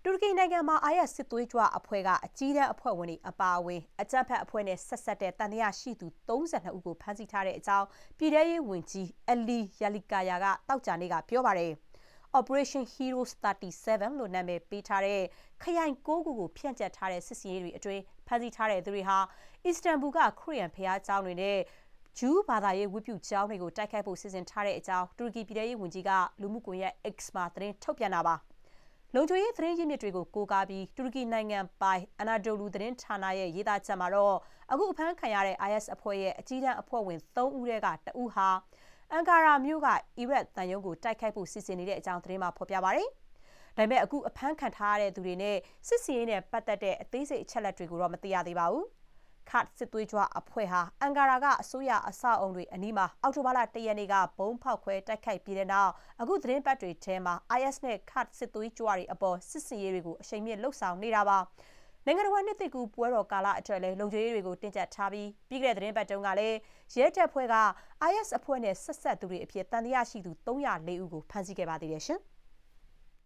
တူရကီနိုင်ငံမှာ IS စစ်သွေးကြွအဖွဲ့ကအကြီးတန်းအဖွဲ့ဝင်တွေအပါအဝင်အကြမ်းဖက်အဖွဲ့နဲ့ဆက်စပ်တဲ့သံသယရှိသူ32ဦးကိုဖမ်းဆီးထားတဲ့အကြောင်းပြည်ထရေးဝန်ကြီး Ali Yerlikaya ကသောကြာနေ့ကပြောပါတယ်။ Operation Heroes 37 လို့နာမည်ပေးထားတဲ့ခရိုင်9ခုကိုဖြန့်ကျက်ထားတဲ့စစ်စင်ရေးတွေအတွင်းဖမ်းဆီးထားတဲ့သူတွေဟာအစ္စတန်ဘူကခရစ်ယာန်ဘုရားကျောင်းတွေနဲ့ဂျူးဘာသာရေးဝတ်ပြုကျောင်းတွေကိုတိုက်ခိုက်ဖို့စီစဉ်ထားတဲ့အကြောင်းတူရကီပြည်ထရေးဝန်ကြီးကလူမှုကွန်ရက် X မှာသတင်းထုတ်ပြန်တာပါ။လုံခြုံရေးသတင်းရင်းမြစ်တွေကိုကိုးကားပြီးတူရကီနိုင်ငံပိုင် Anadolu သတင်းဌာနရဲ့ရေးသားချက်မှာတော့အခုအဖမ်းခံရတဲ့ IS အဖွဲ့ရဲ့အကြီးတန်းအဖွဲ့ဝင်3ဦးထဲက2ဦးဟာအန်ကာရာမြို့ကအီရတ်သံရုံးကိုတိုက်ခိုက်ဖို့စီစဉ်နေတဲ့အကြောင်းသတင်းမှာဖော်ပြပါတယ်။ဒါပေမဲ့အခုအဖမ်းခံထားရတဲ့သူတွေနဲ့စစ်စင်ရေးနဲ့ပတ်သက်တဲ့အသေးစိတ်အချက်အလက်တွေကိုတော့မသိရသေးပါဘူး။ Kurd စစ်သွေးကြွအဖွဲ့ဟာအန်ကာရာကအစိုးရအဆောက်အအုံတွေအနီးမှာအောက်တိုဘာလ1ရက်နေ့ကဗုံးဖောက်ခွဲတိုက်ခိုက်ပြီးတဲ့နောက်အခုသတင်းပတ်တွေထဲမှာ IS နဲ့ Kurd စစ်သွေးကြွတွေအပေါ်စစ်စင်ရေးတွေကိုအရှိန်မြင့်လှုပ်ဆောင်နေတာပါ။နိုင်ငံတော်နှစ်သစ်ကူးပွဲတော်ကာလအတွက်လည်းလုံခြုံရေးတွေကိုတင်းကျပ်ထားပြီးပြီးခဲ့တဲ့သတင်းပတ်တုန်းကလည်းရဲတပ်ဖွဲ့က IS အဖွဲ့နဲ့ဆက်စပ်သူတွေအဖြစ်သံသယရှိသူ304ဦးကိုဖမ်းဆီးခဲ့ပါသေးတယ်ရှင်။